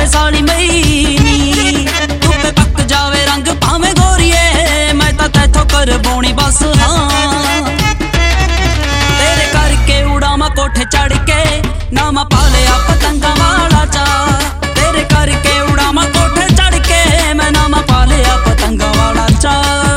जावे साली महीनी, धुप्पे पक जावे रंग भावे गोरिए, मैं तां तैथों करवाउणी बस हाँ। तेरे करके उड़ावां कोठे चढ़ के, नामा पा लिया पतंगा वाला चा। तेरे करके उड़ावां कोठे चढ़ के, मैं नामा पा लिया पतंगा वाला चा।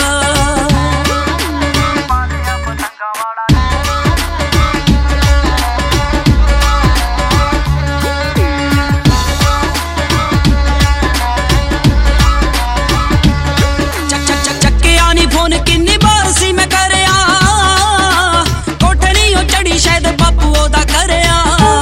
फोन किन्नी बार सी मैं करया, कोठे नी ओ चढ़ी शायद बापू ओदा करया।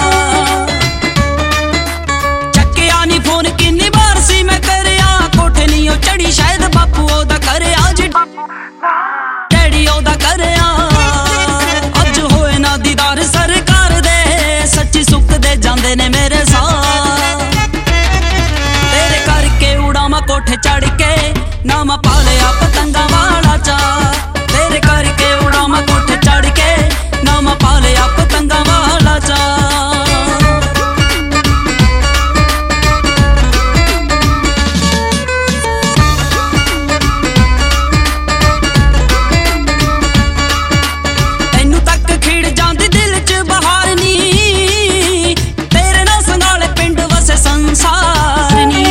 चक्किया नी फोन किन्नी बार सी मैं करया, कोठे नी ओ चढ़ी शायद बापू ओदा करया जी, डैडी ओदा करया। अज होए ना दीदार सरकार दे, सच्ची सुख दे जांदे ने मेरे साथ। तेरे करके उड़ावां कोठे चढ़ के, नामा पा लिया पतंगा वाला चा। तेरे करके उड़ावां कोठे चढ़ के, नामा पा लिया पतंगा वाला चा। तैनू तक खिड़ जांदी दिल च बहार नी, तेरे नाल संगाले पिंड वसे संसार नी।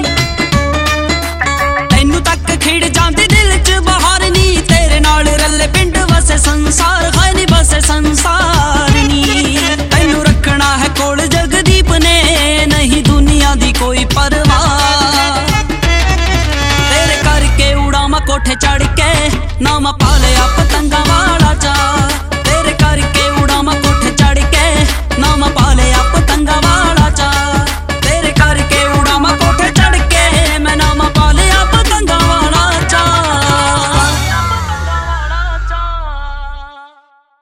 तैनू तक खिड़ जांदी दिल च बहार नी, तेरे नाल रले पिंड वसे संसार है नी, बसे संसार नी। तैनू रखना है कोल जगदीप ने, नहीं दुनिया दी कोई परवाह। तेरे करके उड़ावां कोठे चढ़ के, नामा पा लिया पतंगा वाला चा।